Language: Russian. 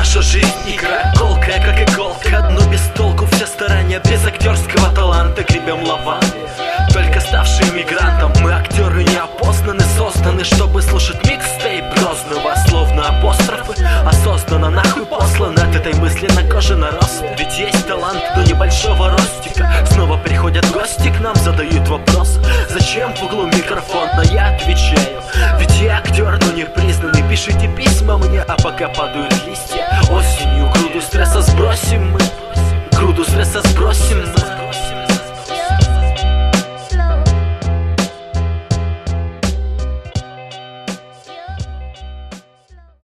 Наша жизнь игра колкая, как иголка, но без толку все старания, без актерского таланта. Гребем лаван, только ставшие мигрантом. Мы актеры неопознаны, созданы, чтобы слушать микстейп грозного. Словно апострофы, осознанно нахуй послан от этой мысли на коже нарост. Ведь есть талант до небольшого ростика. Снова приходят гости к нам, задают вопрос: зачем в углу микрофон? Но я отвечаю: ведь я актер, но не признанный. Пишите письма мне, а пока падают листья осенью. Груду стресса сбросим мы, груду стресса сбросим мы.